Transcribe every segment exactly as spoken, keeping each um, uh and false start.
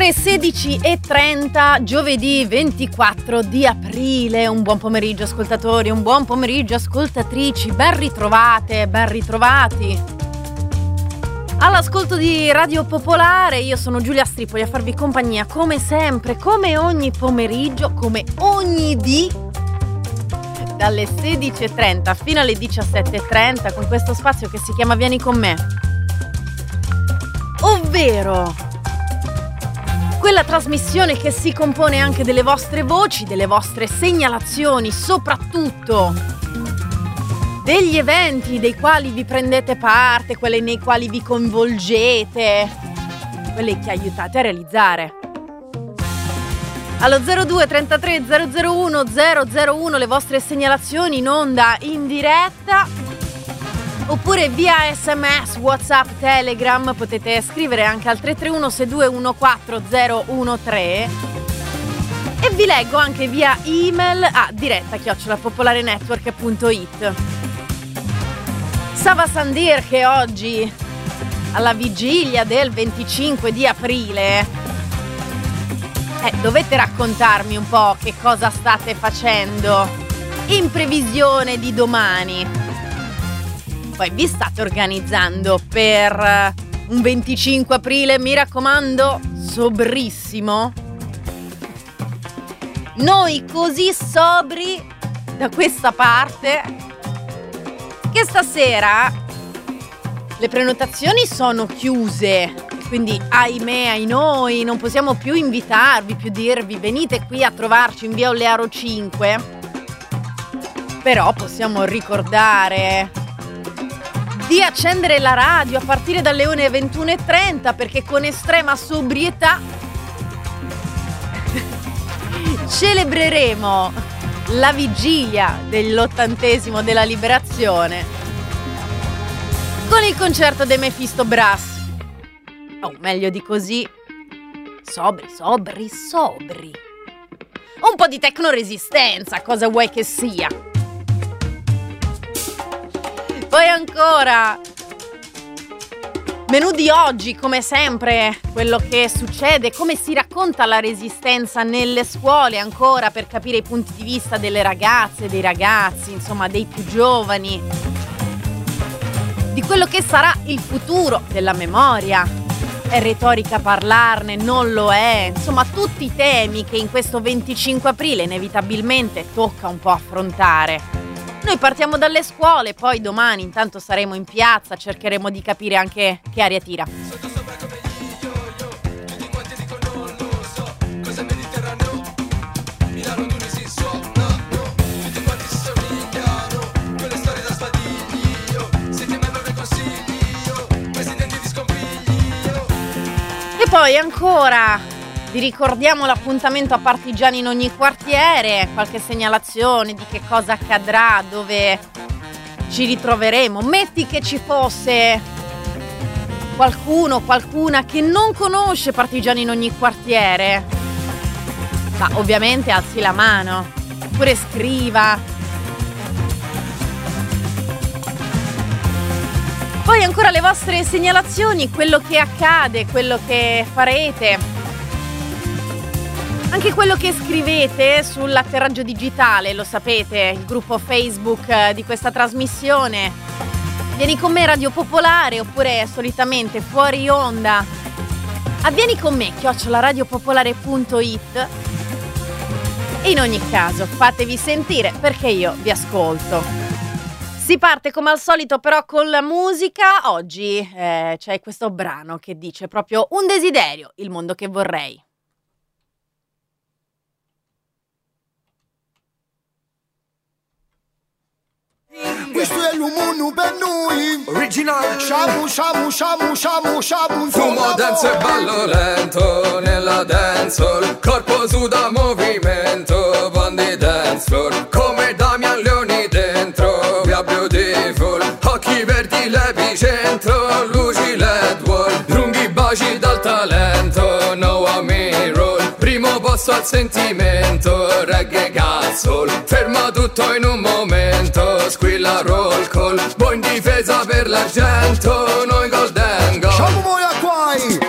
Ore sedici e trenta, giovedì ventiquattro di aprile. Un buon pomeriggio ascoltatori, un buon pomeriggio ascoltatrici, ben ritrovate, ben ritrovati all'ascolto di Radio Popolare. Io sono Giulia Stripoli a farvi compagnia come sempre, come ogni pomeriggio, come ogni dì, dalle sedici e trenta fino alle diciassette e trenta, con questo spazio che si chiama Vieni con me, ovvero quella trasmissione che si compone anche delle vostre voci, delle vostre segnalazioni, soprattutto degli eventi dei quali vi prendete parte, quelli nei quali vi coinvolgete, quelli che aiutate a realizzare. Allo zero due trentatré zero zero uno zero zero uno le vostre segnalazioni in onda in diretta, oppure via sms, WhatsApp, Telegram. Potete scrivere anche al tre tre uno sei due uno quattro zero uno tre e vi leggo anche via email a diretta chiocciola popolarenetwork punto it. Sava Sandir, che oggi, alla vigilia del venticinque di aprile, eh, dovete raccontarmi un po' che cosa state facendo in previsione di domani. Poi vi state organizzando per un venticinque aprile, mi raccomando, sobrissimo. Noi così sobri da questa parte che stasera le prenotazioni sono chiuse, quindi ahimè, ai noi, non possiamo più invitarvi, più dirvi venite qui a trovarci in via Olearo cinque, però possiamo ricordare di accendere la radio a partire dalle ore ventuno e trenta, perché con estrema sobrietà celebreremo la vigilia dell'ottantesimo della liberazione con il concerto dei Mephisto Brass. O meglio di così, sobri, sobri, sobri. Un po' di tecnoresistenza, cosa vuoi che sia? Poi ancora, menù di oggi, come sempre, quello che succede, come si racconta la resistenza nelle scuole ancora, per capire i punti di vista delle ragazze, dei ragazzi, insomma dei più giovani, di quello che sarà il futuro della memoria. È retorica parlarne, non lo è, insomma tutti i temi che in questo venticinque aprile inevitabilmente tocca un po' affrontare. Noi partiamo dalle scuole, poi domani intanto saremo in piazza, cercheremo di capire anche che aria tira. E poi ancora vi ricordiamo l'appuntamento a Partigiani in ogni quartiere, qualche segnalazione di che cosa accadrà, dove ci ritroveremo. Metti che ci fosse qualcuno, qualcuna che non conosce Partigiani in ogni quartiere, ma ovviamente alzi la mano, oppure scriva. Poi ancora le vostre segnalazioni, quello che accade, quello che farete, anche quello che scrivete sull'atterraggio digitale, lo sapete, il gruppo Facebook di questa trasmissione. Vieni con me Radio Popolare, oppure solitamente fuori onda a vieni con me chiocciola radiopopolare punto it. E in ogni caso fatevi sentire, perché io vi ascolto. Si parte come al solito però con la musica. Oggi eh, c'è questo brano che dice proprio un desiderio, il mondo che vorrei. Questo è l'umono per noi. Original. Shamu, shamu, shamu, shamu, shamu. Fumo, danzo e ballo lento nella dancehall. Corpo suda movimento, bandi dance floor. Come Damian Leoni dentro, via beautiful. Occhi verdi l'epicentro, luci led wall. Lunghi baci dal talento, no a me roll. Primo posto al sentimento, reggae cazzol. Ferma tutto in un momento, squilla roll call. Buon difesa per l'argento, noi golden goal. Shamu moja kwaj.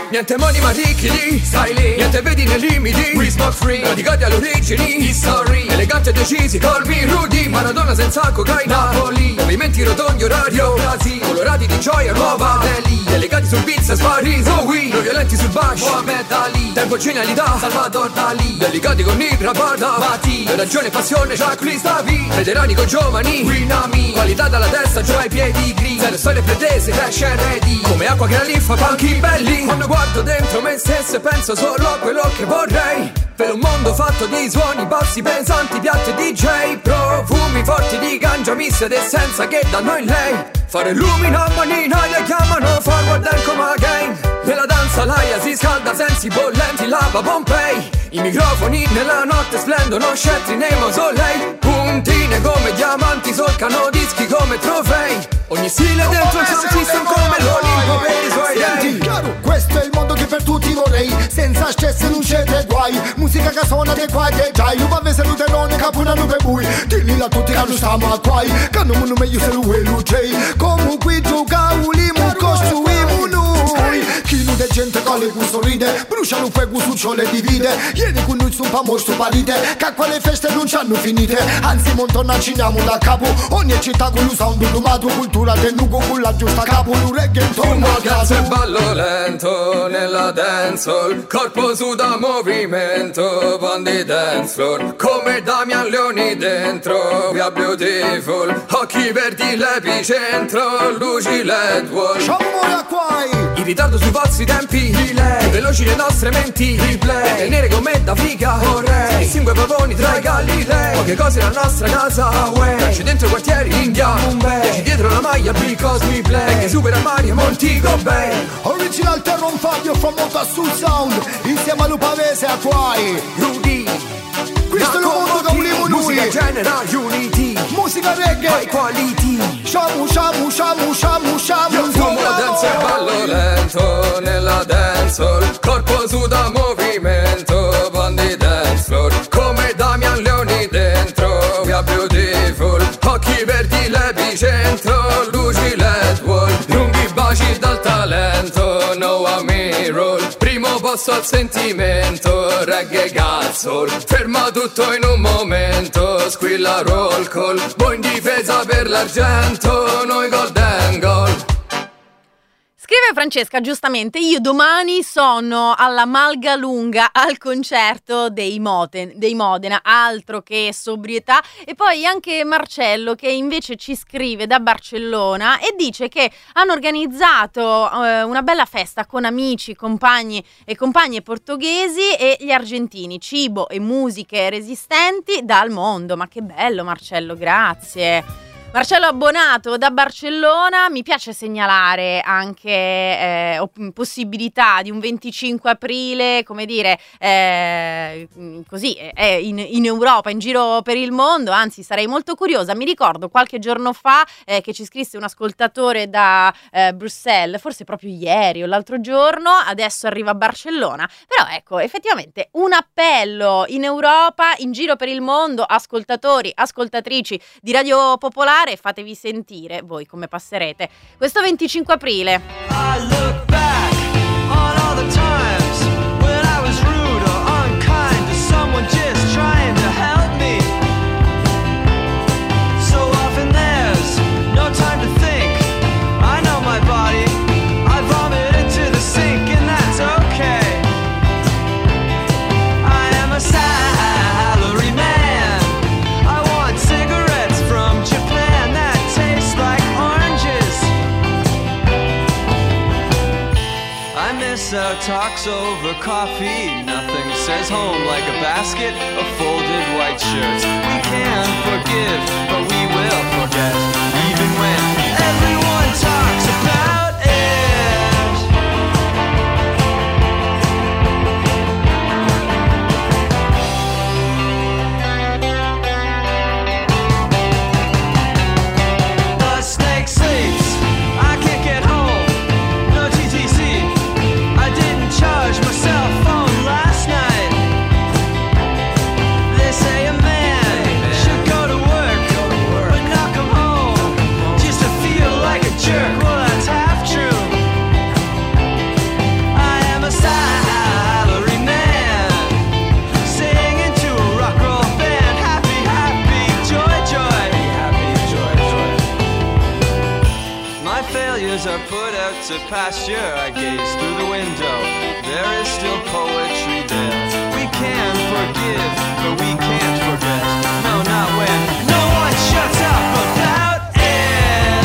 Niente money ma ricchi lì, stai lì. Niente vedi nei limiti, we smoke free. Radicati alle origini, history. Eleganti e decisi, call me Rudy. Maradona senza cocaina, Napoli. Movimenti rotondi, orario, Brasil. Colorati di gioia, nuova Delhi. Delegati sul pizza, spari, so we. Noi violenti sul bash, Mohamed Ali. Tempo e genialità, Salvador Dali. Delicati con Ibra, Barda, Bati. Ragione e passione, Jacques David. Veterani con giovani, Winami. Qualità dalla testa, giù ai piedi, gris. Zero storie pretese, crash e ready. Come acqua che la linfa, panchi belli. Quando guardo dentro me stesso e penso solo a quello che vorrei. Per un mondo fatto di suoni, bassi, pesanti, piatti D J. Profumi forti di ganja, mista ed essenza che danno in lei. Fare lumina, manina, le chiamano forward and come again. Nella danza l'aria si scalda, sensi bollenti, lava Pompei. I microfoni nella notte splendono, scettri nei mausolei. Puntine come diamanti solcano dischi come trofei. Ogni stile dentro il sound system come l'Olimpo per i suoi denti. Chiaro, questo è il mondo che per tutti vorrei. Senza stress non c'è te guai. Musica che suona de qua e de giai. Lupa vese luterone capuna nube bui. Dilli a tutti che non stiamo a quai. Che non mi meglio se lui è lui. Comunque giocaulimu, costruimu noi. Chi non è gente con le gusto ride. Brucia lo fuego su ciò le divide. Ieri con noi sul famoso parite. Che a quelle feste non ci hanno finite. Anzi montona ciniamo da capo. Ogni città con lo sound illumato. Cultura del nugo con la giusta capo. Lo reggaeton un ragazzo e ballo lento nella dancehall. Corpo su da movimento, bandi dance floor. Come Damian Leoni dentro, we are beautiful. Occhi verdi l'epicentro, luci led wall. Sciammola quai. In ritardo sui vostri tempi, delay. Veloci le nostre menti, replay. Bianche e nere come da figa, vorrei. Distingue pavoni tra i Galilei. Poche cose la nostra casa, away. C'è dentro i quartieri, India, Mumbai. C'è dietro la maglia, because we play. Che supera Mario, Montego Bay. Original Terron Fabio from Mota Sul Sound. Insieme a Lupavese a Quai. Rudy. Questo è il mondo che volevo noi. Musica genera unity. Musica reggae. High quality. Shamu, shamu, shamu, shamu, shamu. Io fumo la dance e ballo lento nella dancehall. Corpo su da movimento, bandi dance floor. Come Damian Leoni dentro, we are beautiful. Occhi verdi l'epicentro, luci led wall. Lunghi baci dal talento, no a me roll. Primo posto al sentimento, reggae cazzo. Ferma tutto in un momento, squilla roll call. Voi in difesa per l'argento, noi golden goal. Scrive Francesca, giustamente, io domani sono alla Malgalunga al concerto dei, Moten, dei Modena, altro che sobrietà. E poi anche Marcello che invece ci scrive da Barcellona e dice che hanno organizzato eh, una bella festa con amici, compagni e compagne portoghesi e gli argentini, cibo e musiche resistenti dal mondo. Ma che bello Marcello, grazie. Marcello Abbonato da Barcellona. Mi piace segnalare anche eh, possibilità di un venticinque aprile, come dire, eh, così eh, in, in Europa, in giro per il mondo, anzi sarei molto curiosa. Mi ricordo qualche giorno fa eh, che ci scrisse un ascoltatore da eh, Bruxelles, forse proprio ieri o l'altro giorno, adesso arriva a Barcellona, però ecco, effettivamente un appello in Europa, in giro per il mondo, ascoltatori, ascoltatrici di Radio Popolare, fatevi sentire voi come passerete questo venticinque aprile. I look back on all the times when I was rude or unkind to someone just trying to help me. So often there's no time to think. I know my body, I vomit into the sink and that's okay. I am a salary man. I want cigarettes from Japan. Uh, talks over coffee. Nothing says home like a basket of folded white shirts. We can forgive, but we will forget, even when everyone talks about it. The snake sleeps. I can't get home. No T T C. Charged my cell phone last night. They say a man should go to work. to pasture, I gaze through the window. There is still poetry there. We can forgive, but we can't forget. No, not when no one shuts up about it.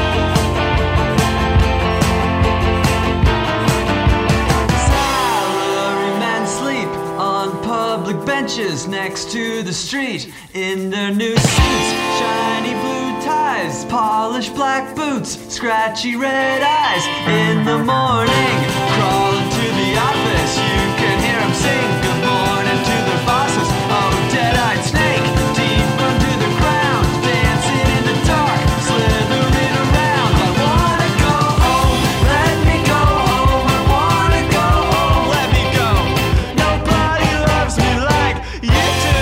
Salarymen sleep on public benches next to the street in their new suits, shiny blue ties, polished black boots, scratchy red eyes. In the morning, crawling to the office, you can hear them sing good morning to their bosses. Oh, dead-eyed snake, deep under the ground, dancing in the dark, slithering around. I wanna go home, let me go home. I wanna go home, let me go. Nobody loves me like you do.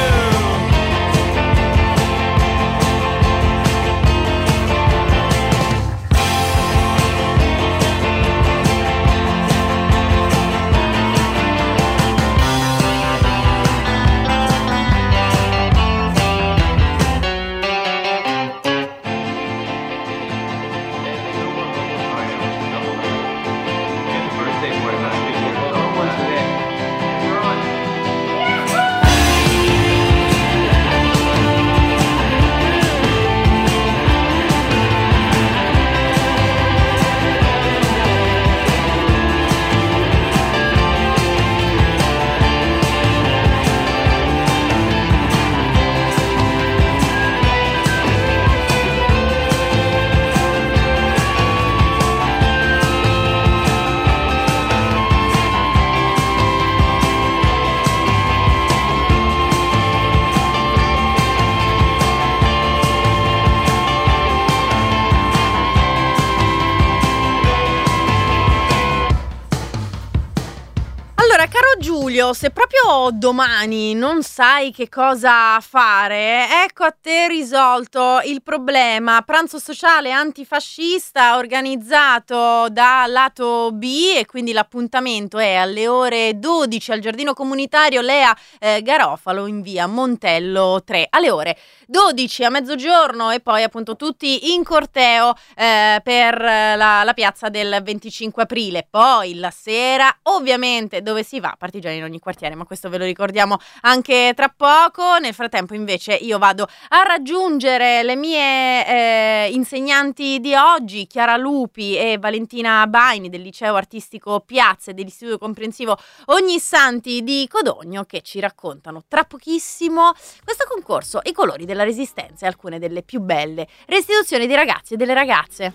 Allora, caro Giulio, se proprio domani non sai che cosa fare, ecco a te risolto il problema. Pranzo sociale antifascista organizzato da Lato B, e quindi l'appuntamento è alle ore dodici al giardino comunitario Lea eh, Garofalo in via Montello tre, alle ore dodici a mezzogiorno, e poi appunto tutti in corteo eh, per la, la piazza del venticinque aprile. Poi la sera, ovviamente, dove si va? Partigiani in ogni quartiere, ma questo ve lo ricordiamo anche tra poco. Nel frattempo invece io vado a raggiungere le mie eh, insegnanti di oggi, Chiara Lupi e Valentina Baini del liceo artistico Piazza e dell'istituto comprensivo Ognissanti di Codogno, che ci raccontano tra pochissimo questo concorso, i colori della resistenza e alcune delle più belle restituzioni di ragazzi e delle ragazze.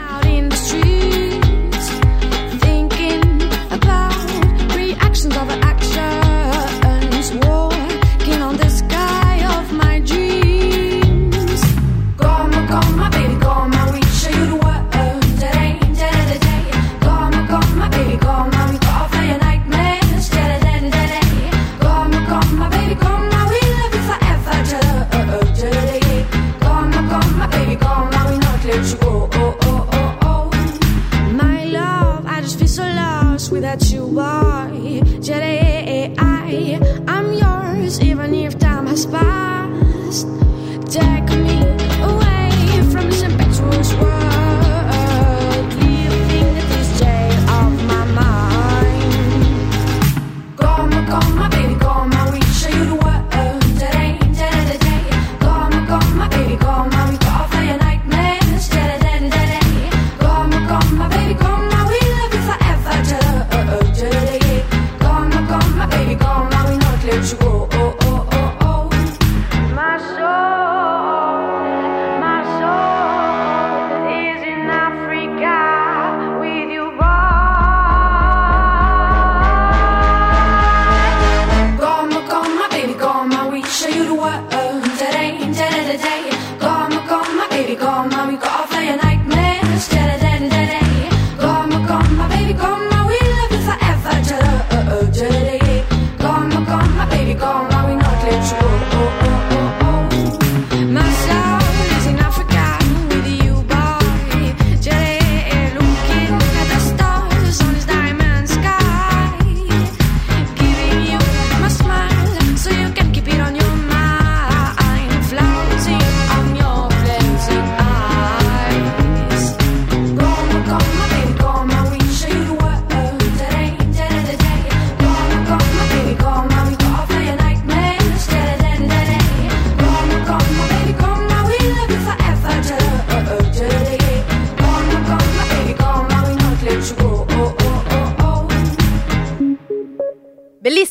Of actions, walking on the sky of my dreams. Come, come, baby, come, we show you the world today, today, today. Come, come, baby, come, we go for your nightmares today, today. Come, come, baby, come, we love you forever today. Come, come, baby, come, we not let you go. Oh, oh, oh, oh.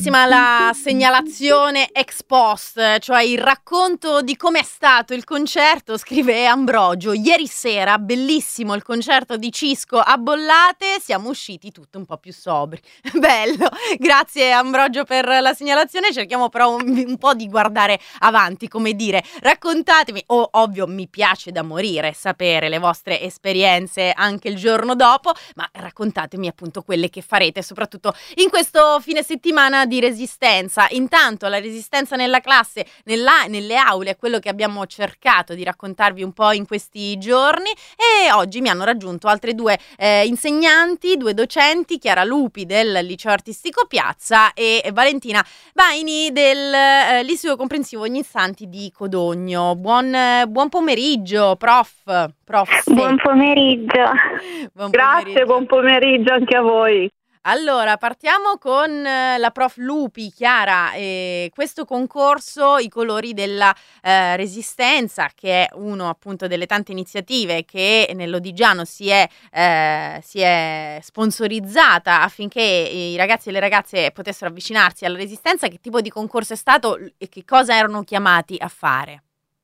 bellissima la segnalazione ex post, cioè il racconto di come è stato il concerto, scrive Ambrogio. Ieri sera, bellissimo il concerto di Cisco a Bollate, siamo usciti tutti un po' più sobri. Bello, grazie Ambrogio per la segnalazione, cerchiamo però un, un po' di guardare avanti, come dire, raccontatemi, oh, ovvio mi piace da morire sapere le vostre esperienze anche il giorno dopo, ma raccontatemi appunto quelle che farete, soprattutto in questo fine settimana di resistenza. Intanto la resistenza nella classe, nella, nelle aule, è quello che abbiamo cercato di raccontarvi un po' in questi giorni, e oggi mi hanno raggiunto altre due eh, insegnanti, due docenti, Chiara Lupi del Liceo Artistico Piazza e Valentina Baini del eh, Liceo Comprensivo Ognissanti di Codogno. Buon, eh, buon pomeriggio, prof. prof Buon pomeriggio. Buon Grazie, pomeriggio. buon pomeriggio anche a voi. Allora, partiamo con eh, la prof Lupi. Chiara, eh, questo concorso, i colori della eh, Resistenza, che è uno appunto delle tante iniziative che nell'Odigiano si è, eh, si è sponsorizzata affinché i ragazzi e le ragazze potessero avvicinarsi alla Resistenza. Che tipo di concorso è stato e che cosa erano chiamati a fare?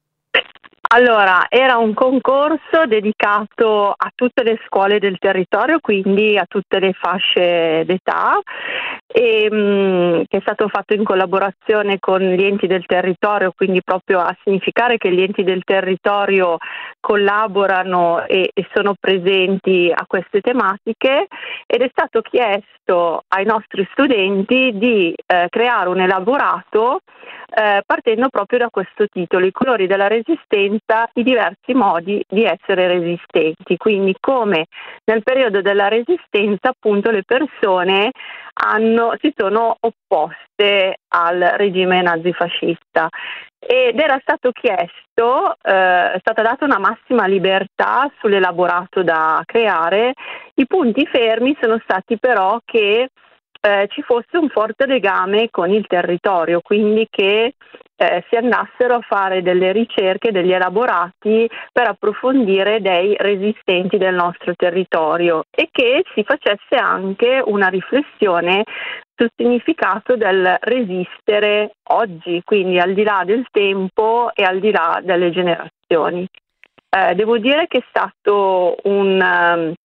Allora, era un concorso dedicato a tutte le scuole del territorio, quindi a tutte le fasce d'età, e, mh, che è stato fatto in collaborazione con gli enti del territorio, quindi proprio a significare che gli enti del territorio collaborano e, e sono presenti a queste tematiche, ed è stato chiesto ai nostri studenti di eh, creare un elaborato Eh, partendo proprio da questo titolo, i colori della resistenza, i diversi modi di essere resistenti, quindi come nel periodo della resistenza appunto le persone hanno, si sono opposte al regime nazifascista. Ed era stato chiesto, eh, è stata data una massima libertà sull'elaborato da creare. I punti fermi sono stati però che Eh, ci fosse un forte legame con il territorio, quindi che eh, si andassero a fare delle ricerche, degli elaborati per approfondire dei resistenti del nostro territorio, e che si facesse anche una riflessione sul significato del resistere oggi, quindi al di là del tempo e al di là delle generazioni. Eh, devo dire che è stato un... Um,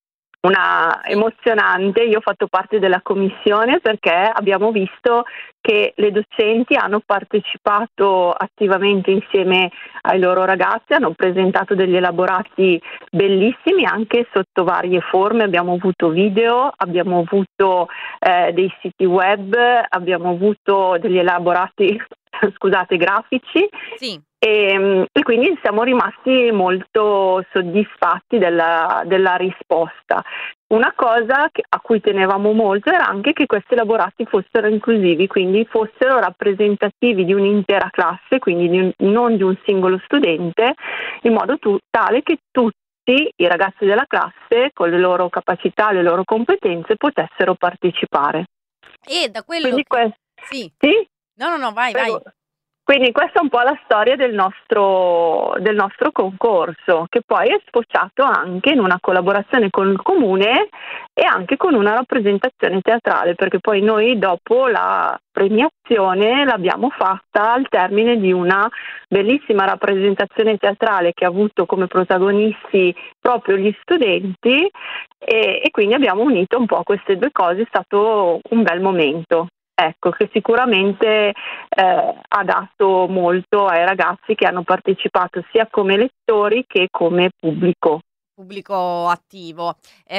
una emozionante, io ho fatto parte della commissione perché abbiamo visto che le docenti hanno partecipato attivamente insieme ai loro ragazzi, hanno presentato degli elaborati bellissimi anche sotto varie forme, abbiamo avuto video, abbiamo avuto eh, dei siti web, abbiamo avuto degli elaborati scusate, grafici. Sì. E, e quindi siamo rimasti molto soddisfatti della, della risposta. Una cosa che, a cui tenevamo molto era anche che questi elaborati fossero inclusivi, quindi fossero rappresentativi di un'intera classe, quindi di un, non di un singolo studente, in modo tu, tale che tutti i ragazzi della classe, con le loro capacità, le loro competenze, potessero partecipare. E da quello quindi che... questo... Sì. Sì? No, no, no, vai, Prego. vai. Quindi questa è un po' la storia del nostro, del nostro concorso, che poi è sfociato anche in una collaborazione con il comune e anche con una rappresentazione teatrale, perché poi noi dopo la premiazione l'abbiamo fatta al termine di una bellissima rappresentazione teatrale che ha avuto come protagonisti proprio gli studenti, e, e quindi abbiamo unito un po' queste due cose, è stato un bel momento. Ecco, che sicuramente eh, ha dato molto ai ragazzi che hanno partecipato sia come lettori che come pubblico. Pubblico attivo.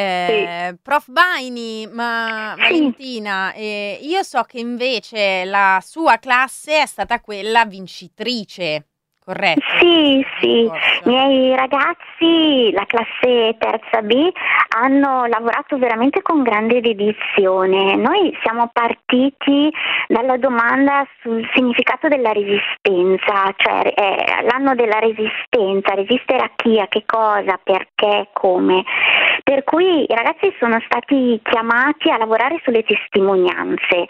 Eh, sì. Prof Baini, ma sì. Valentina, eh, io so che invece la sua classe è stata quella vincitrice. Corretto. Sì, sì, i miei ragazzi, la classe terza B, hanno lavorato veramente con grande dedizione. Noi siamo partiti dalla domanda sul significato della resistenza, cioè eh, l'anno della resistenza, resistere a chi, a che cosa, perché, come. Per cui i ragazzi sono stati chiamati a lavorare sulle testimonianze,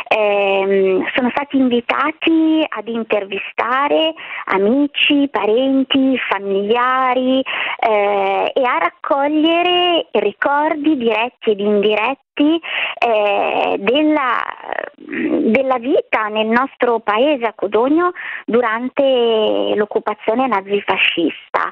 eh, sono stati invitati ad intervistare amici, parenti, familiari eh, e a raccogliere ricordi diretti ed indiretti aspetti eh, della, della vita nel nostro paese a Codogno durante l'occupazione nazifascista.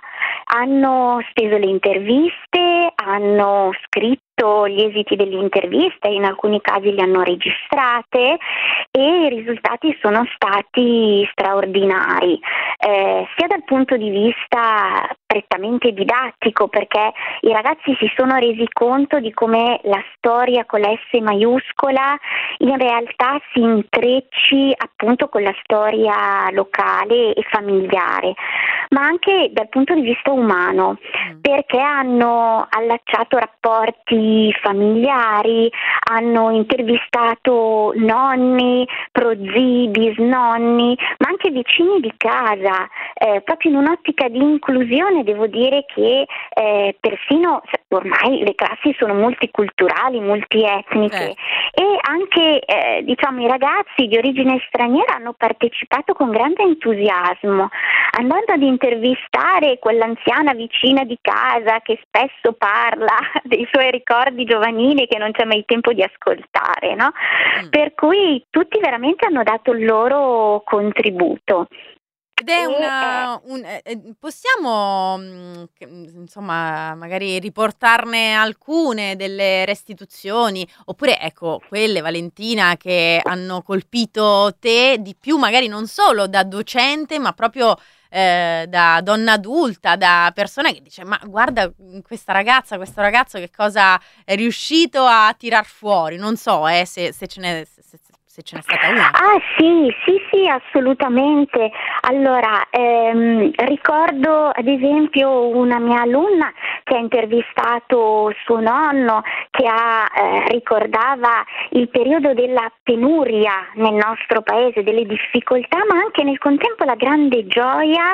Hanno speso le interviste, hanno scritto gli esiti delle interviste, in alcuni casi le hanno registrate e i risultati sono stati straordinari, eh, sia dal punto di vista prettamente didattico, perché i ragazzi si sono resi conto di come la storia con la S maiuscola in realtà si intrecci appunto con la storia locale e familiare, ma anche dal punto di vista umano, perché hanno allacciato rapporti familiari, hanno intervistato nonni, prozii, bisnonni, ma anche vicini di casa, eh, proprio in un'ottica di inclusione. Devo dire che eh, persino ormai le classi sono multiculturali, multietniche, Eh. e anche eh, diciamo i ragazzi di origine straniera hanno partecipato con grande entusiasmo, andando ad intervistare quell'anziana vicina di casa che spesso parla dei suoi ricordi giovanili che non c'è mai tempo di ascoltare, no? Mm. Per cui tutti veramente hanno dato il loro contributo. Ed è E, una, un, eh, eh, possiamo mm, che, mm, insomma magari riportarne alcune delle restituzioni, oppure ecco quelle, Valentina, che hanno colpito te di più, magari non solo da docente ma proprio eh, da donna adulta, da persona che dice ma guarda mm, questa ragazza, questo ragazzo che cosa è riuscito a tirar fuori, non so eh, se, se ce n'è se, se- se ce n'è stata una. Ah sì, sì, sì, assolutamente. Allora, ehm, ricordo ad esempio una mia alunna che ha intervistato suo nonno, che ha, eh, ricordava il periodo della penuria nel nostro paese, delle difficoltà, ma anche nel contempo la grande gioia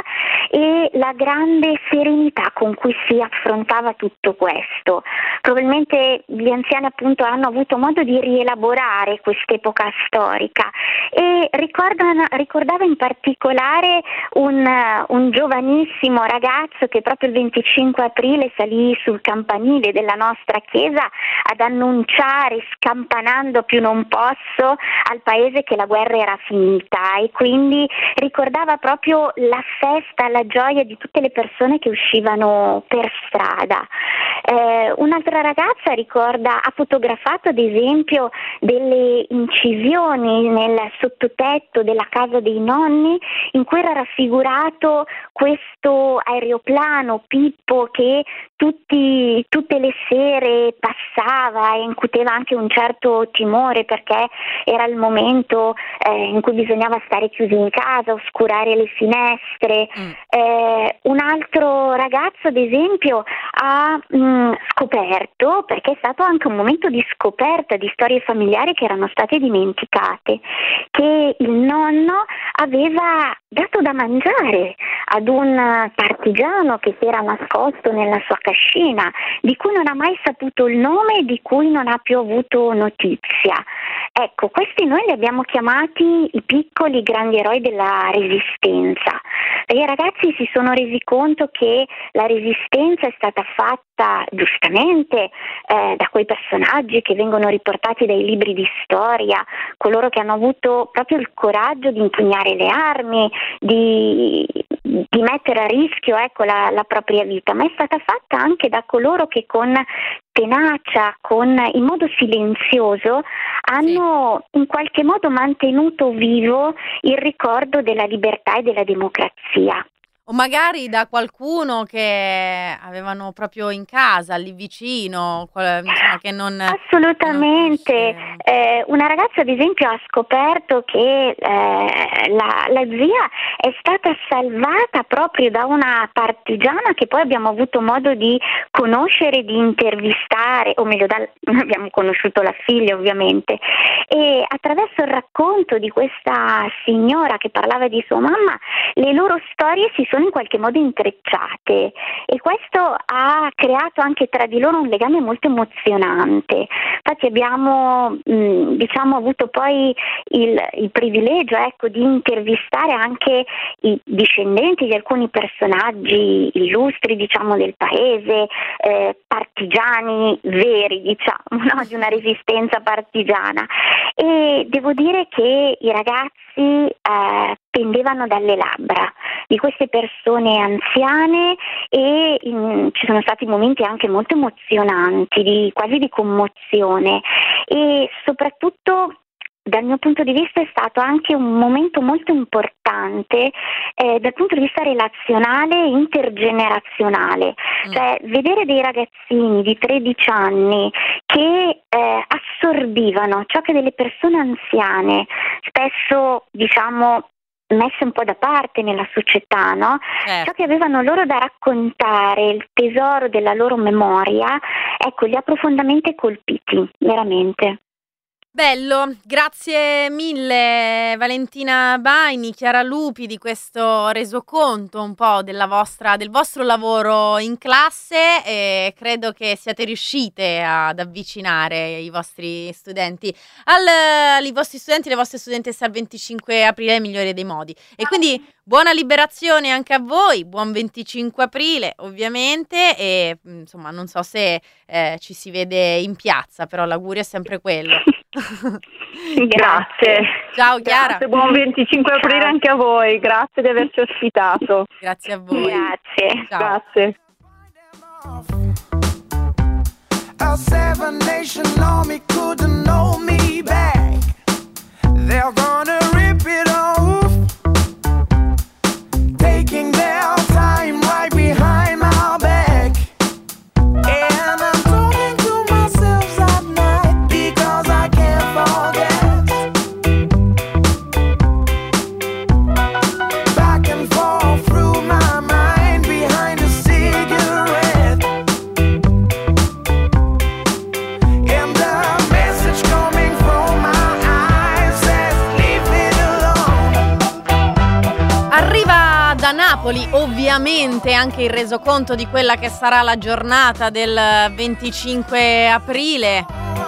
e la grande serenità con cui si affrontava tutto questo. Probabilmente gli anziani appunto hanno avuto modo di rielaborare quest'epoca storica e ricordano, ricordava in particolare un, un giovanissimo ragazzo che proprio il venticinque aprile salì sul campanile della nostra chiesa ad annunciare, scampanando più non posso, al paese che la guerra era finita, e quindi ricordava proprio la festa, la gioia di tutte le persone che uscivano per strada. Eh, un'altra ragazza ricorda, ha fotografato ad esempio delle incisioni nel sottotetto della casa dei nonni in cui era raffigurato questo aeroplano Pippo che tutti, tutte le sere passava e incuteva anche un certo timore, perché era il momento eh, in cui bisognava stare chiusi in casa, oscurare le finestre. Mm. Eh, un altro ragazzo ad esempio ha mh, scoperto, perché è stato anche un momento di scoperta di storie familiari che erano state dimenticate, che il nonno aveva dato da mangiare ad un partigiano che si era nascosto nella sua cascina, di cui non ha mai saputo il nome e di cui non ha più avuto notizia. Ecco, questi noi li abbiamo chiamati i piccoli grandi eroi della Resistenza. E i ragazzi si sono resi conto che la Resistenza è stata fatta giustamente eh, da quei personaggi che vengono riportati dai libri di storia, coloro che hanno avuto proprio il coraggio di impugnare le armi, di, di mettere a rischio ecco, la, la propria vita, ma è stata fatta anche da coloro che con tenacia, con, in modo silenzioso, hanno in qualche modo mantenuto vivo il ricordo della libertà e della democrazia. O magari da qualcuno che avevano proprio in casa, lì vicino, qual- insomma, che non... Assolutamente. che non conosce- Eh, una ragazza ad esempio ha scoperto che eh, la, la zia è stata salvata proprio da una partigiana che poi abbiamo avuto modo di conoscere, di intervistare, o meglio dal, abbiamo conosciuto la figlia ovviamente, e attraverso il racconto di questa signora che parlava di sua mamma le loro storie si sono sono in qualche modo intrecciate, e questo ha creato anche tra di loro un legame molto emozionante. Infatti abbiamo mh, diciamo avuto poi il, il privilegio ecco, di intervistare anche i discendenti di alcuni personaggi illustri diciamo del paese, eh, partigiani veri diciamo, no? Di una resistenza partigiana, e devo dire che i ragazzi eh, pendevano dalle labbra di queste persone anziane, e in, ci sono stati momenti anche molto emozionanti, di, quasi di commozione, e soprattutto dal mio punto di vista è stato anche un momento molto importante eh, dal punto di vista relazionale e intergenerazionale, mm. cioè vedere dei ragazzini di tredici anni che eh, assorbivano ciò che delle persone anziane, spesso diciamo messe un po' da parte nella società, no? Certo. Ciò che avevano loro da raccontare, il tesoro della loro memoria, ecco, li ha profondamente colpiti, veramente. Bello, grazie mille Valentina Baini, Chiara Lupi, di questo resoconto un po' della vostra, del vostro lavoro in classe, e credo che siate riuscite ad avvicinare i vostri studenti, al, i vostri studenti e le vostre studentesse al venticinque aprile nel migliore dei modi. E quindi buona liberazione anche a voi, buon venticinque aprile ovviamente, e insomma non so se eh, ci si vede in piazza, però l'augurio è sempre quello. Grazie. Ciao Chiara. Grazie, buon venticinque aprile anche a voi, grazie di averci ospitato. Grazie a voi. Grazie. Ciao. Grazie. A seven nation army couldn't hold me back. They're gonna rip it off, taking their time right behind my back. And I'm talking to myself at night because I can't forget. Back and forth through my mind behind a cigarette. And the message coming from my eyes says leave it alone. Arriva da Napoli ovviamente anche il resoconto di quella che sarà la giornata del venticinque aprile.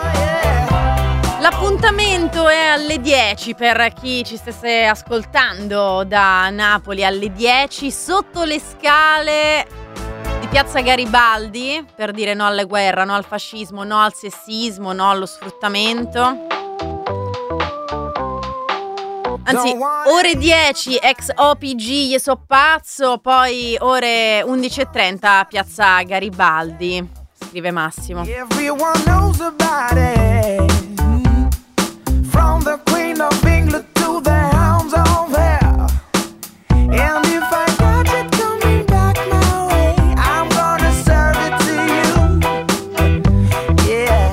L'appuntamento è alle dieci per chi ci stesse ascoltando da Napoli, alle dieci sotto le scale di Piazza Garibaldi, per dire no alla guerra, no al fascismo, no al sessismo, no allo sfruttamento. Anzi, ore dieci ex O P G Io so pazzo, poi ore undici e trenta Piazza Garibaldi, scrive Massimo. Everyone knows about it. From the Queen of England to the hounds of hell. And if I catch it coming back my way, I'm gonna serve it to you. Yeah.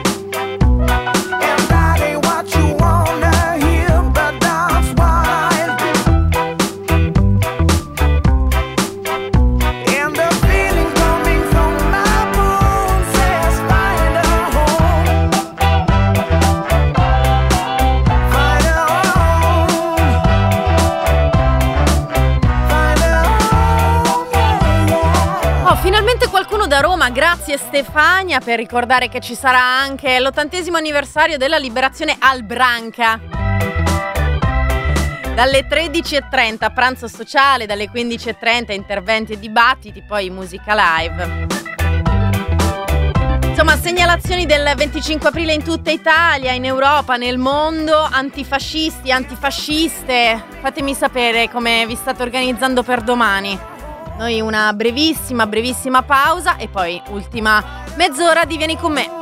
And that ain't what you wanna hear, but that's what I'll do. And the feeling coming from my bones says find a home. Find a home. Find a home, yeah, yeah. Oh, finalmente qualcuno da Roma, grazie Stefania, per ricordare che ci sarà anche l'ottantesimo anniversario della liberazione al Branca. Dalle tredici e trenta pranzo sociale, dalle quindici e trenta interventi e dibattiti, poi musica live. Insomma, segnalazioni del venticinque aprile in tutta Italia, in Europa, nel mondo, antifascisti, antifasciste. Fatemi sapere come vi state organizzando per domani. Noi una brevissima, brevissima pausa e poi ultima mezz'ora di Vieni con me.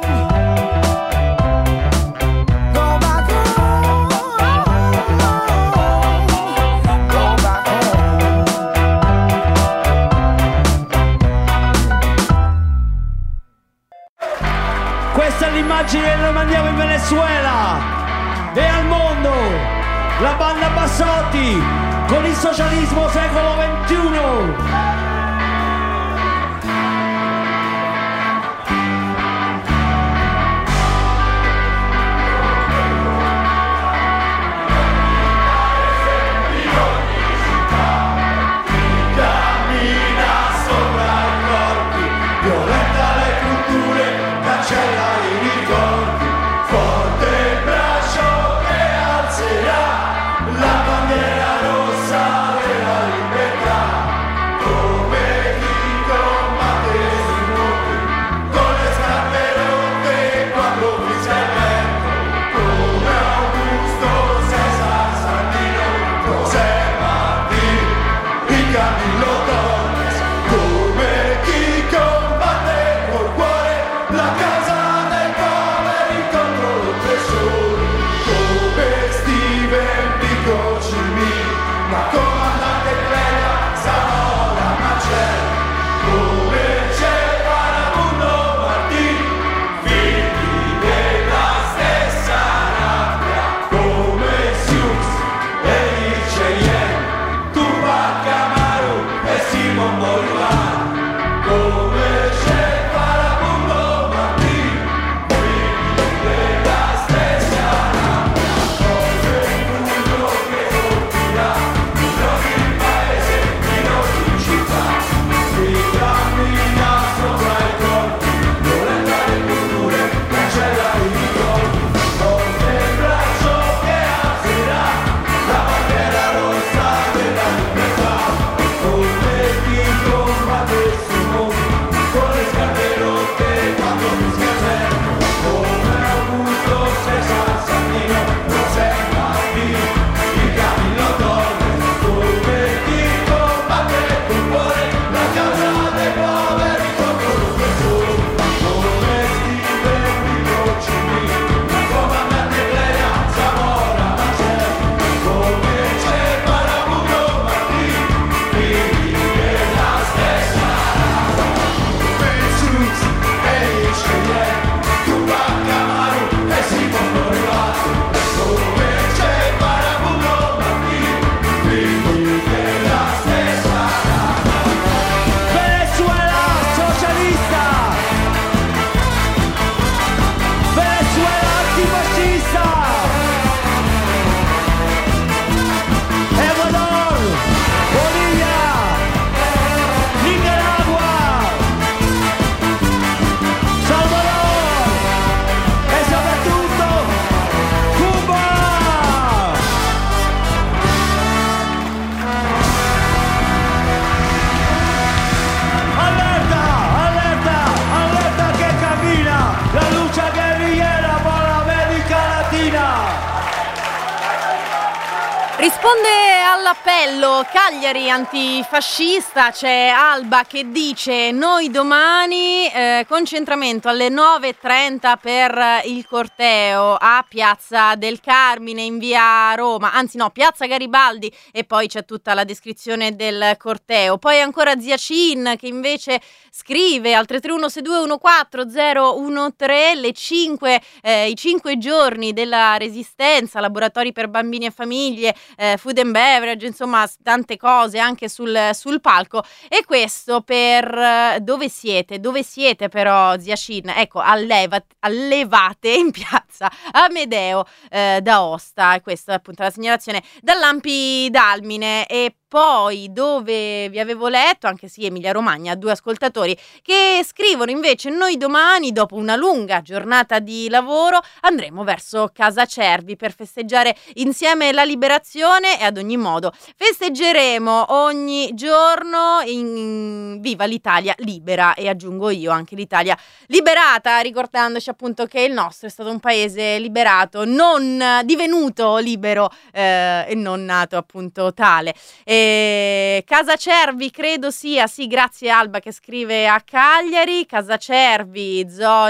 Go back home. Go back home. Questa è l'immagine che noi mandiamo in Venezuela e al mondo. La banda Bassotti con il socialismo secolo ventuno. Che Risponde all'appello Cagliari antifascista, c'è Alba che dice noi domani eh, concentramento alle nove e trenta per il corteo a Piazza del Carmine in via Roma, anzi no, Piazza Garibaldi, e poi c'è tutta la descrizione del corteo. Poi ancora Zia Cin che invece scrive al tre tre uno sei due uno quattro zero uno tre le cinque, eh, i cinque giorni della resistenza, laboratori per bambini e famiglie, Eh, food and beverage, insomma tante cose anche sul, sul palco. E questo per eh, dove siete? Dove siete però, Zia Cin? Ecco, alleva, allevate in piazza Amedeo eh, d'Aosta, e questa è appunto la segnalazione dall'Ampi Dalmine. E poi dove vi avevo letto, anche sì, Emilia Romagna, due ascoltatori che scrivono invece noi domani, dopo una lunga giornata di lavoro, andremo verso Casa Cervi per festeggiare insieme la liberazione e ad ogni modo festeggeremo ogni giorno in viva l'Italia libera, e aggiungo io anche l'Italia liberata, ricordandoci appunto che il nostro è stato un paese liberato, non divenuto libero eh, e non nato appunto tale. E Casa Cervi credo sia, sì, grazie Alba che scrive a Cagliari, Casa Cervi,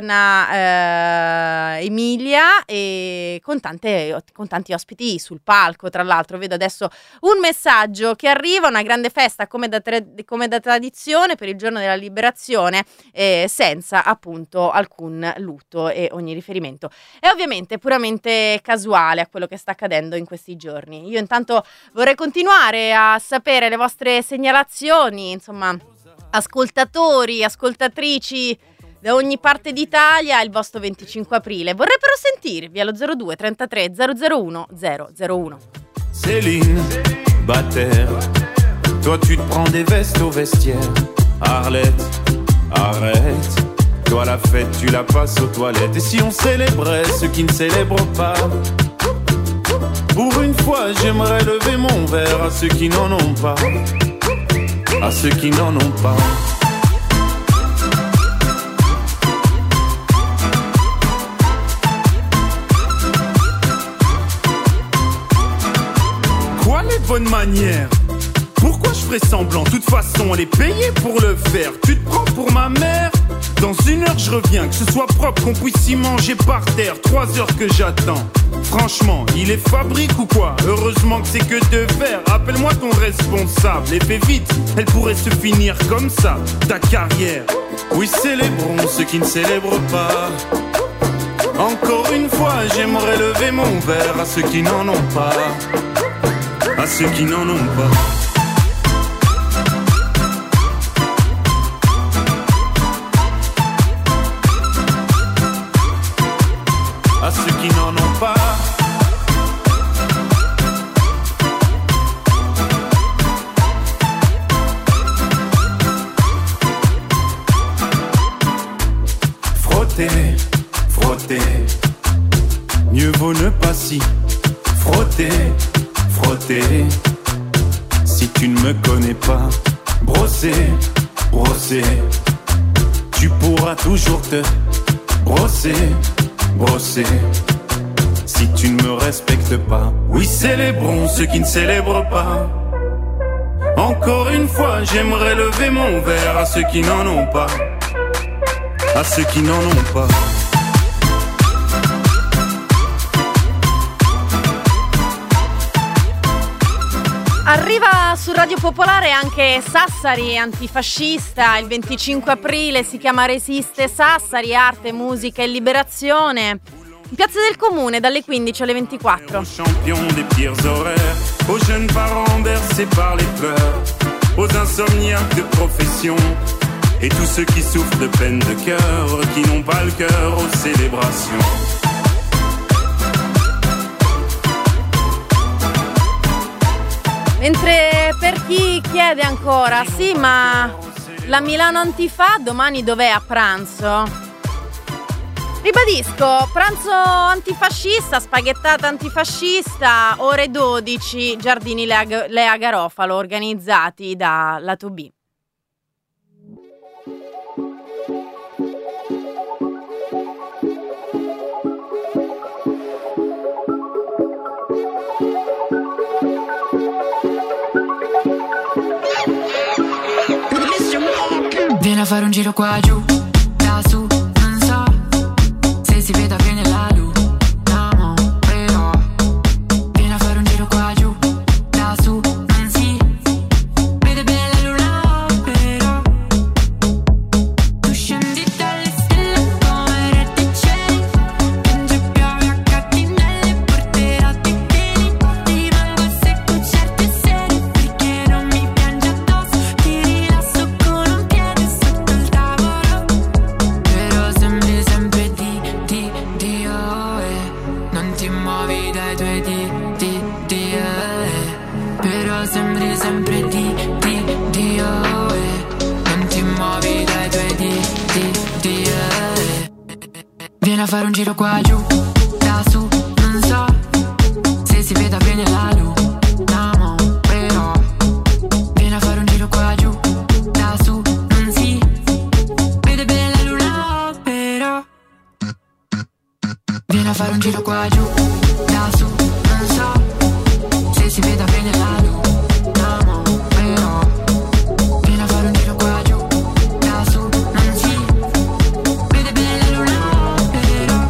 zona eh, Emilia, e con, tante, con tanti ospiti sul palco. Tra l'altro vedo adesso un messaggio che arriva, una grande festa come da, tre, come da tradizione per il giorno della liberazione, eh, senza appunto alcun lutto, e ogni riferimento è ovviamente puramente casuale a quello che sta accadendo in questi giorni. Io intanto vorrei continuare a sapere le vostre segnalazioni, insomma, ascoltatori, ascoltatrici da ogni parte d'Italia, il vostro venticinque aprile. Vorrei però sentirvi allo zero due trentatré zero zero uno zero zero uno. Céline, Bater, toi tu te prends des vestes au vestiaire. Arlette, arrête, toi la fête tu la passes aux toilettes. Et si on célébrait ceux qui ne célèbrent pas? Pour une fois, j'aimerais lever mon verre à ceux qui n'en ont pas, à ceux qui n'en ont pas. Quoi les bonnes manières? Pourquoi je ferais semblant? De toute façon, elle est payée pour le faire. Tu te prends pour ma mère? Dans une heure je reviens, que ce soit propre, qu'on puisse y manger par terre. Trois heures que j'attends. Franchement, il est fabrique ou quoi? Heureusement que c'est que de faire. Appelle-moi ton responsable et fais vite, elle pourrait se finir comme ça, ta carrière. Oui, célébrons ceux qui ne célèbrent pas. Encore une fois, j'aimerais lever mon verre à ceux qui n'en ont pas, à ceux qui n'en ont pas. À ceux qui n'en ont pas. Frotter, frotter, mieux vaut ne pas s'y frotter, frotter. Si tu ne me connais pas, brosser, brosser, tu pourras toujours te brosser, brosser. Si tu ne me respectes pas, oui, célébrons ceux qui ne célèbrent pas. Encore une fois, j'aimerais lever mon verre à ceux qui n'en ont pas, à ceux qui n'en ont pas. Arriva su Radio Popolare anche Sassari antifascista, il venticinque aprile, si chiama Resiste Sassari, arte, musica e liberazione. In Piazza del Comune dalle quindici alle ventiquattro. Champion des pires horaires, aux jeunes parents bercés par les pleurs, aux insomniaques de profession et tous ceux qui souffrent de peine de cœur, qui n'ont pas le cœur aux célébrations. Mentre per chi chiede ancora, sì, ma la Milano Antifa domani dov'è a pranzo? Ribadisco, pranzo antifascista, spaghettata antifascista, ore dodici, Giardini Lea, Lea Garofalo, organizzati da Lato B. Vieni a fare un giro qua giù, da su, non so se si veda bene la luce, no, però. Vieni a fare un giro qua giù, da su, non si vede bene la luna, però. Tu scendi dalle stelle come re di cieli, piange piove a catinelle, porterò di teli. Ti rimango secco certe sere, perché non mi piange addosso. Ti rilasso con un piede sotto il tavolo, però sembri sempre di, di, di, oh, eh. Non ti muovi dai tuoi di, di, di, eh. Però sembri sempre di, di, di, oh, eh. Non ti muovi dai tuoi di, di, di, eh. Vieni a fare un giro qua giù, da su, non so se si veda bene la luce, no, però. Vieni a fare un giro qua giù, da su, non si vede bene la luna, però. Vieni a fare un giro qua giù, da su, non so se si veda bene la luce, no, però. Vieni a fare un giro qua giù, da su, non si vede bene la luna, però.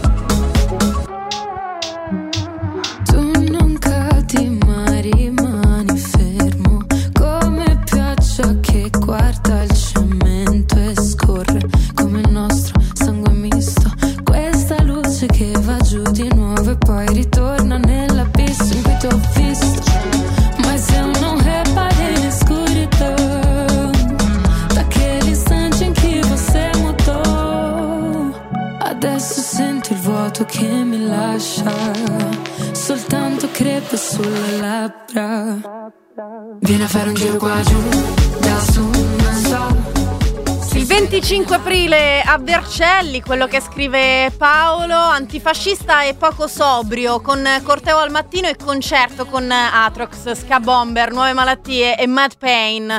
Tu non cadi mai, rimani fermo, come pioggia che guarda il cemento e scorre come il nostro sangue misto. Questa luce che va giù di nuovo e poi ritorna nell'abisso in cui ti ho visto. Mas eu não reparei na escuridão daquele instante em que você mudou. Adesso sento il vuoto che mi lascia soltanto crepe sulle labbra. Vieni a fare un giro qua giù, da su, non so. Il venticinque aprile a Vercelli, quello che scrive Paolo, antifascista e poco sobrio, con corteo al mattino e concerto con Atrox, Ska Bomber, Nuove Malattie e Mad Pain.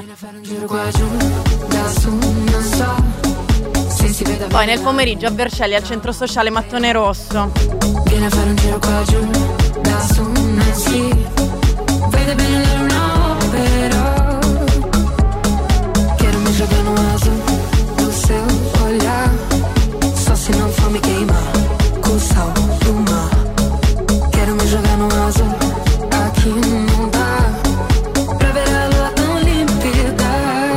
Poi nel pomeriggio a Vercelli al centro sociale Mattone Rosso. Vieni a fare un giro qua giù, da su, non si vede bene la luna, però. Quero me jogar no azul do seu olhar, só se não for me queimar com o sal do mar. Quero me jogar no azul, aqui não dá pra ver a lua tão limpida.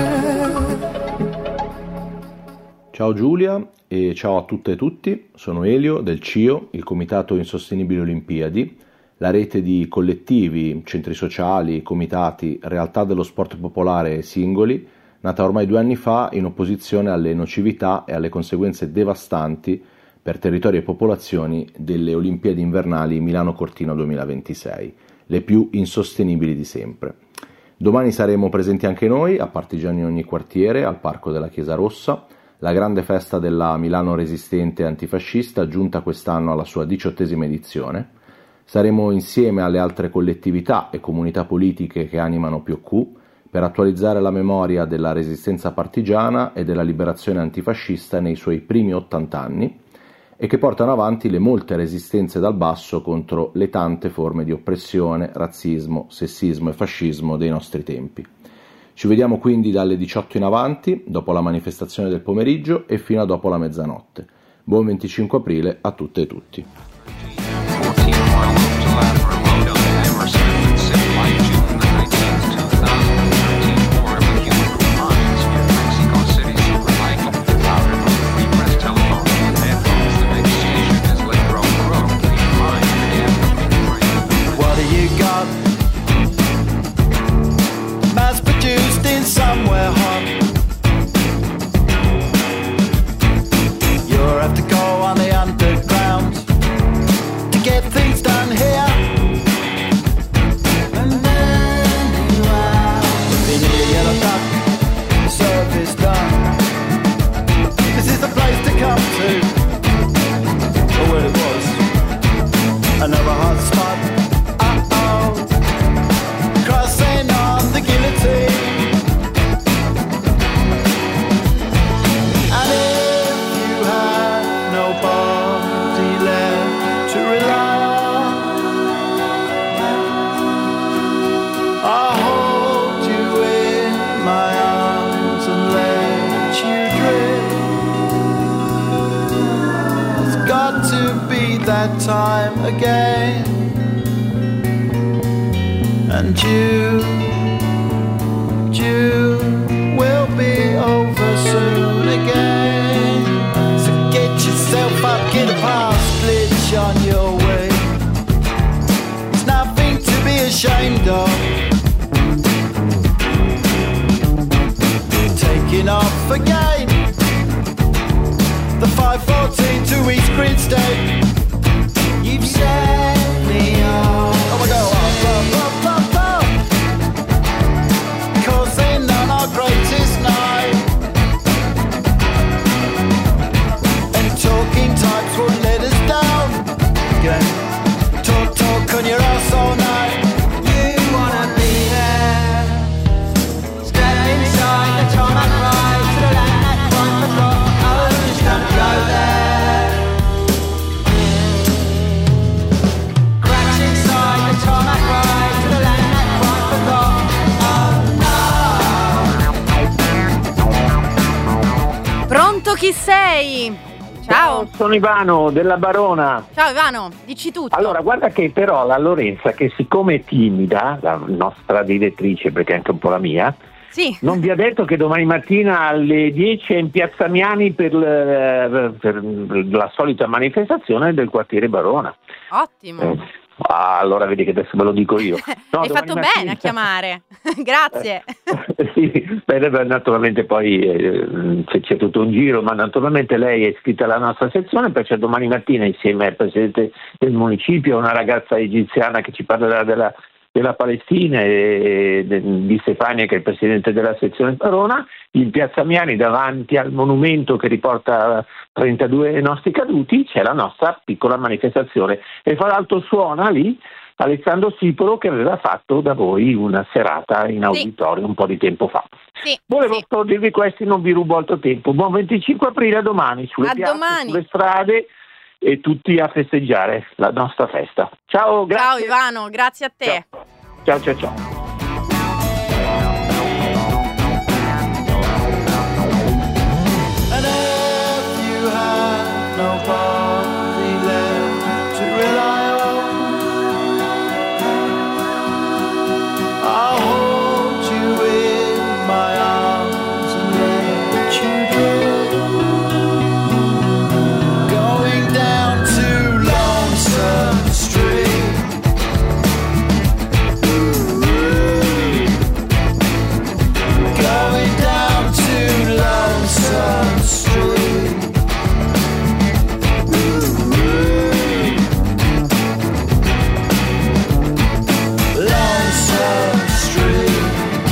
Ciao Giulia e ciao a tutte e tutti, sono Elio del C I O, il Comitato Insostenibili Olimpiadi, la rete di collettivi, centri sociali, comitati, realtà dello sport popolare e singoli, nata ormai due anni fa in opposizione alle nocività e alle conseguenze devastanti per territori e popolazioni delle Olimpiadi invernali Milano-Cortina duemilaventisei, le più insostenibili di sempre. Domani saremo presenti anche noi, a partigiani in ogni quartiere, al Parco della Chiesa Rossa, la grande festa della Milano resistente e antifascista, giunta quest'anno alla sua diciottesima edizione. Saremo insieme alle altre collettività e comunità politiche che animano P O Q per attualizzare la memoria della resistenza partigiana e della liberazione antifascista nei suoi primi ottanta anni e che portano avanti le molte resistenze dal basso contro le tante forme di oppressione, razzismo, sessismo e fascismo dei nostri tempi. Ci vediamo quindi dalle diciotto in avanti, dopo la manifestazione del pomeriggio e fino a dopo la mezzanotte. Buon venticinque aprile a tutte e tutti. Somewhere hot, you'll have to go on the underground to get things done here. to be that time again. And you, you will be over soon again. So get yourself up, get a pass, glitch on your way. It's nothing to be ashamed of. Taking off again. The five fourteen to East Grinstead. You've set me on. Oh my God, up, up, up, up, up. Causing on our greatest night. And talking types won't let us down. Again. Talk, talk on your ass all night. You wanna be there. Step inside the tarmac ride to the land that crime patrol. Oh, just don't go there. Cracks inside the tarmac ride to the land that crime patrol. Oh no. Pronto, chi sei? Ciao. Sono Ivano della Barona. Ciao Ivano, dici tutto. Allora, guarda che però la Lorenza, che siccome è timida, la nostra direttrice, perché è anche un po' la mia, sì, non vi ha detto che domani mattina alle dieci è in Piazza Miani per, l- per la solita manifestazione del quartiere Barona. Ottimo. Eh, ah, allora vedi che adesso ve lo dico io. No, Hai domani fatto mattina- bene a chiamare. Grazie. Sì, beh, beh, naturalmente poi eh, c'è, c'è tutto un giro, ma naturalmente lei è iscritta alla nostra sezione, perché domani mattina insieme al presidente del municipio, una ragazza egiziana che ci parlerà della, della Palestina e de, di Stefania, che è il presidente della sezione Barona, in Piazza Miani davanti al monumento che riporta trentadue nostri caduti c'è la nostra piccola manifestazione, e fra l'altro suona lì Alessandro Sipolo, che aveva fatto da voi una serata in auditorio, sì, un po' di tempo fa. Sì, Volevo sì. solo dirvi questi, non vi rubo altro tempo. Buon venticinque aprile, a domani, sulle A piazze, domani. sulle strade, e tutti a festeggiare la nostra festa. Ciao, grazie. Ciao Ivano, grazie a te. Ciao, ciao, ciao. And if you have nobody left to rely on, I'll hold you in my arms and let you go. Going down to Lonesome Street. Going down to Lonesome Street. Lonesome Street.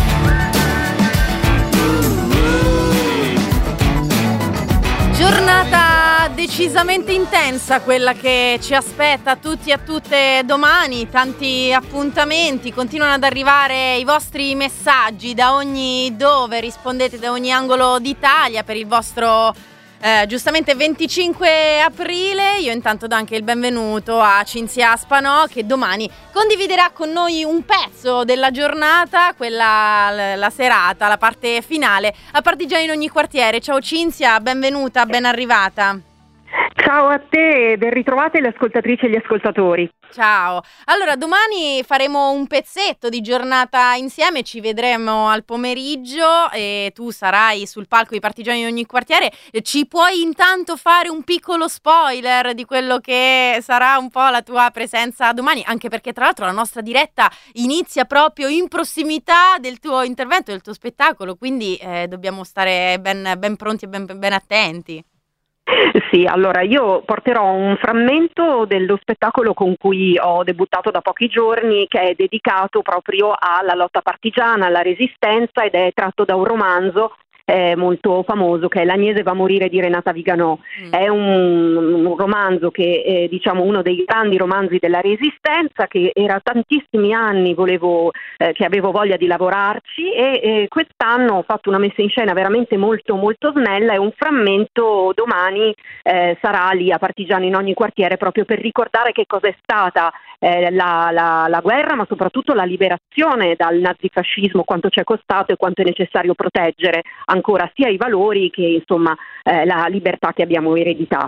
Giornata decisamente intensa quella che ci aspetta a tutti e a tutte domani, tanti appuntamenti, continuano ad arrivare i vostri messaggi da ogni dove, rispondete da ogni angolo d'Italia per il vostro eh, giustamente venticinque aprile. Io intanto do anche il benvenuto a Cinzia Spanò, che domani condividerà con noi un pezzo della giornata, quella la serata, la parte finale a Partigiani in ogni quartiere. Ciao Cinzia, benvenuta, ben arrivata. Ciao a te, ben ritrovate le ascoltatrici e gli ascoltatori. Ciao. Allora, domani faremo un pezzetto di giornata insieme, ci vedremo al pomeriggio e tu sarai sul palco di Partigiani in ogni quartiere. Ci puoi intanto fare un piccolo spoiler di quello che sarà un po' la tua presenza domani, anche perché tra l'altro la nostra diretta inizia proprio in prossimità del tuo intervento, del tuo spettacolo, quindi eh, dobbiamo stare ben, ben pronti e ben, ben attenti. Sì, allora io porterò un frammento dello spettacolo con cui ho debuttato da pochi giorni, che è dedicato proprio alla lotta partigiana, alla resistenza, ed è tratto da un romanzo eh, molto famoso che è L'Agnese va a morire di Renata Viganò. Mm. È un, un romanzo che è, diciamo, uno dei grandi romanzi della Resistenza, che era tantissimi anni volevo, eh, che avevo voglia di lavorarci, e eh, quest'anno ho fatto una messa in scena veramente molto molto snella, e un frammento domani eh, sarà lì a Partigiani in ogni quartiere, proprio per ricordare che cosa è stata eh, la, la, la guerra, ma soprattutto la liberazione dal nazifascismo, quanto ci è costato e quanto è necessario proteggere ancora sia i valori che insomma eh, la libertà che abbiamo ereditato.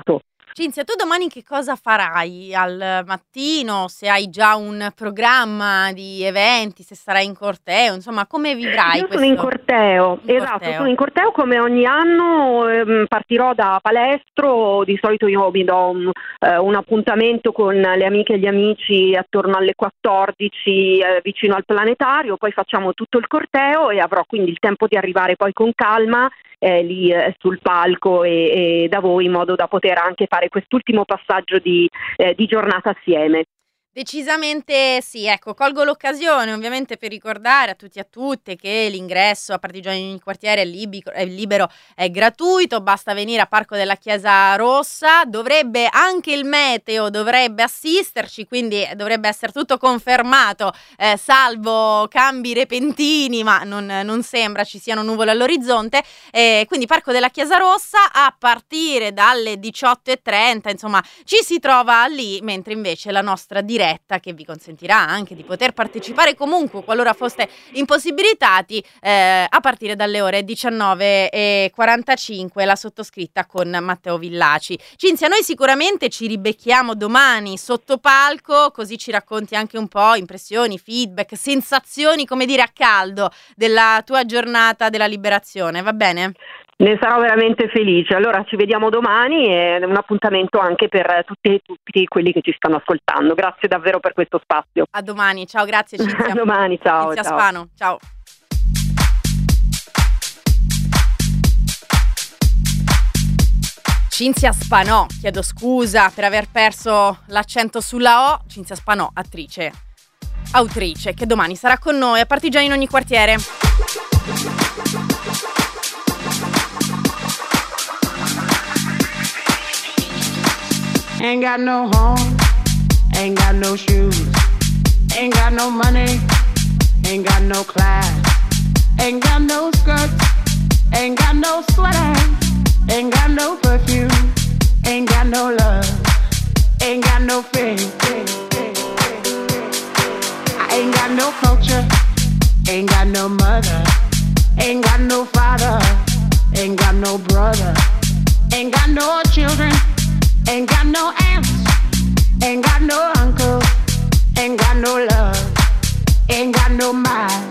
Cinzia, tu domani che cosa farai al mattino? Se hai già un programma di eventi, se sarai in corteo, insomma, come vivrai? Io questo? sono in corteo, In esatto, corteo. sono in corteo come ogni anno, ehm, partirò da Palestro, di solito io mi do un, eh, un appuntamento con le amiche e gli amici attorno alle quattordici eh, vicino al planetario, poi facciamo tutto il corteo e avrò quindi il tempo di arrivare poi con calma eh, lì eh, sul palco e, e da voi, in modo da poter anche fare quest'ultimo passaggio di, eh, di giornata assieme. Decisamente sì, ecco, colgo l'occasione ovviamente per ricordare a tutti e a tutte che l'ingresso a Partigiani in ogni quartiere è, libi- è libero, è gratuito, basta venire a Parco della Chiesa Rossa, dovrebbe anche il meteo dovrebbe assisterci, quindi dovrebbe essere tutto confermato, eh, salvo cambi repentini, ma non, non sembra ci siano nuvole all'orizzonte, eh, quindi Parco della Chiesa Rossa a partire dalle diciotto e trenta, insomma ci si trova lì, mentre invece la nostra diretta che vi consentirà anche di poter partecipare comunque qualora foste impossibilitati eh, a partire dalle ore diciannove e quarantacinque, la sottoscritta con Matteo Villaci. Cinzia, noi sicuramente ci ribecchiamo domani sotto palco, così ci racconti anche un po' impressioni, feedback, sensazioni, come dire, a caldo della tua giornata della liberazione, va bene? Ne sarò veramente felice. Allora ci vediamo domani e un appuntamento anche per tutti e tutti quelli che ci stanno ascoltando. Grazie davvero per questo spazio. A domani, ciao, grazie Cinzia. A domani, ciao. Cinzia ciao. Spano, ciao. Cinzia Spanò, chiedo scusa per aver perso l'accento sulla O. Cinzia Spanò, attrice, autrice, che domani sarà con noi a Partigiani in ogni quartiere. Ain't got no home, ain't got no shoes, ain't got no money, ain't got no class, ain't got no skirts, ain't got no sweater, ain't got no perfume, ain't got no love, ain't got no faith. I ain't got no culture, ain't got no mother, ain't got no father, ain't got no brother, ain't got no children. Ain't got no aunts, ain't got no uncle, ain't got no love, ain't got no mind.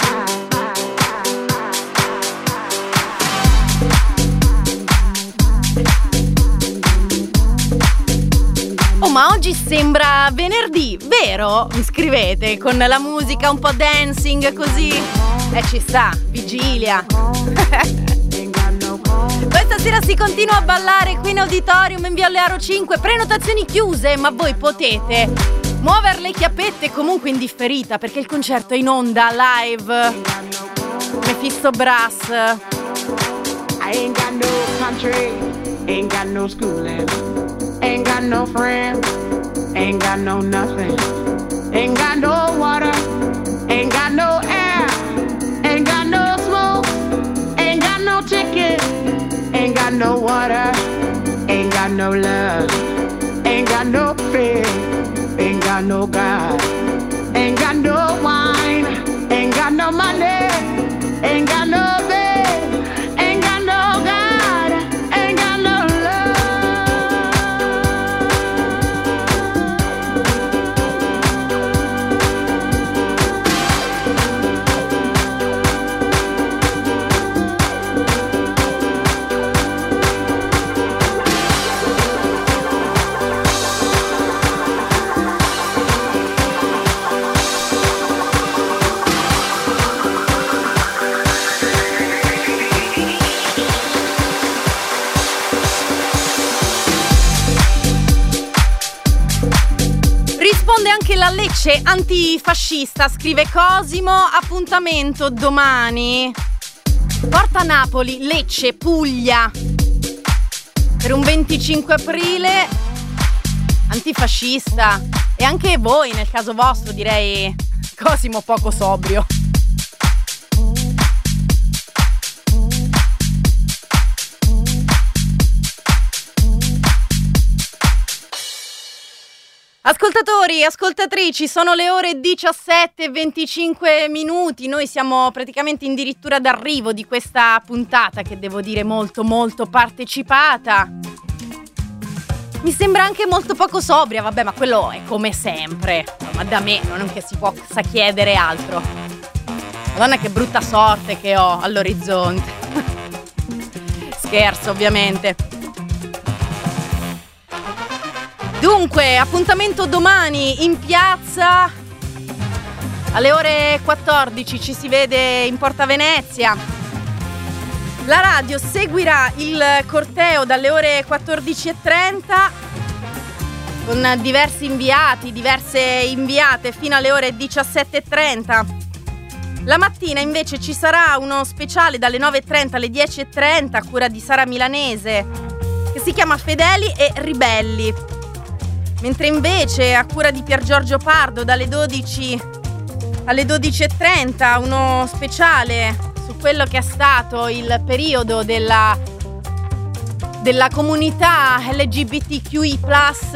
Oh, ma oggi sembra venerdì, vero? Mi scrivete con la musica un po' dancing così. Eh, ci sta, vigilia. Questa sera si continua a ballare qui in auditorium in Viale Aro cinque, prenotazioni chiuse, ma voi potete muovere le chiappette comunque indifferita perché il concerto è in onda live. Mephisto Brass. I ain't got no country, ain't got no schooling, ain't got no friends, ain't got no nothing, ain't got no water, ain't got no air, ain't got no smoke, ain't got no ticket. Ain't got no water, ain't got no love, ain't got no faith, ain't got no God, ain't got no wine, ain't got no money, ain't got no bed, ain't got no God, ain't got no Risponde anche la Lecce antifascista, scrive Cosimo, appuntamento domani. Porta Napoli, Lecce, Puglia. Per un venticinque aprile antifascista. E anche voi, nel caso vostro, direi Cosimo poco sobrio. Ascoltatori, ascoltatrici, sono le ore diciassette e venticinque minuti, noi siamo praticamente addirittura d'arrivo di questa puntata che devo dire molto molto partecipata. Mi sembra anche molto poco sobria, vabbè, ma quello è come sempre. Ma da me non è che si possa chiedere altro. Madonna, che brutta sorte che ho all'orizzonte. Scherzo, ovviamente. Dunque, appuntamento domani in piazza alle ore quattordici, ci si vede in Porta Venezia. La radio seguirà il corteo dalle ore quattordici e trenta con diversi inviati, diverse inviate fino alle ore diciassette e trenta. La mattina invece ci sarà uno speciale dalle nove e trenta alle dieci e trenta a cura di Sara Milanese che si chiama Fedeli e Ribelli. Mentre invece a cura di Pier Giorgio Pardo dalle dodici alle dodici e trenta uno speciale su quello che è stato il periodo della, della comunità L G B T Q I plus,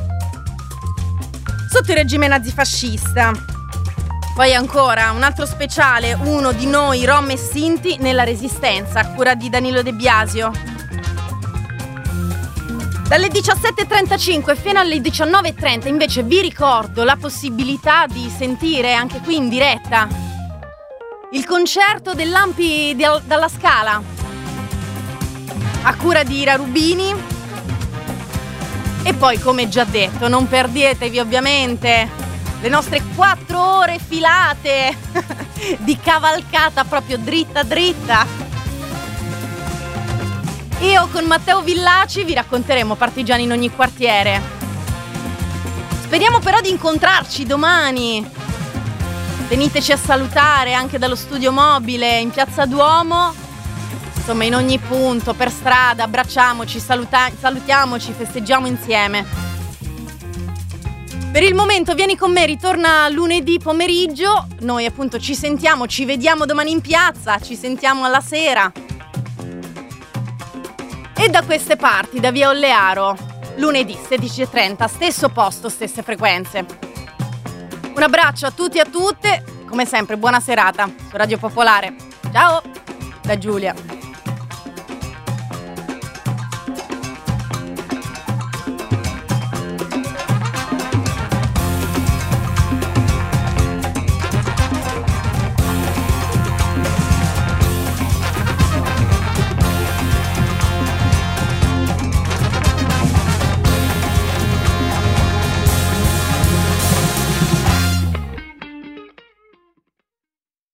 sotto il regime nazifascista. Poi ancora un altro speciale, uno di noi Rom e Sinti nella Resistenza, a cura di Danilo De Biasio. Dalle diciassette e trentacinque fino alle diciannove e trenta invece vi ricordo la possibilità di sentire anche qui in diretta il concerto dell'Ampi di, dalla Scala a cura di Ira Rubini. E poi, come già detto, non perdietevi ovviamente le nostre quattro ore filate di cavalcata proprio dritta dritta. Io con Matteo Villaci vi racconteremo partigiani in ogni quartiere. Speriamo però di incontrarci domani. Veniteci a salutare anche dallo studio mobile in Piazza Duomo. Insomma, in ogni punto, per strada, abbracciamoci, saluta- salutiamoci, festeggiamo insieme. Per il momento Vieni con me ritorna lunedì pomeriggio. Noi appunto ci sentiamo, ci vediamo domani in piazza, ci sentiamo alla sera. E da queste parti, da Via Ollearo, lunedì sedici e trenta, stesso posto, stesse frequenze. Un abbraccio a tutti e a tutte, come sempre buona serata su Radio Popolare. Ciao, da Giulia.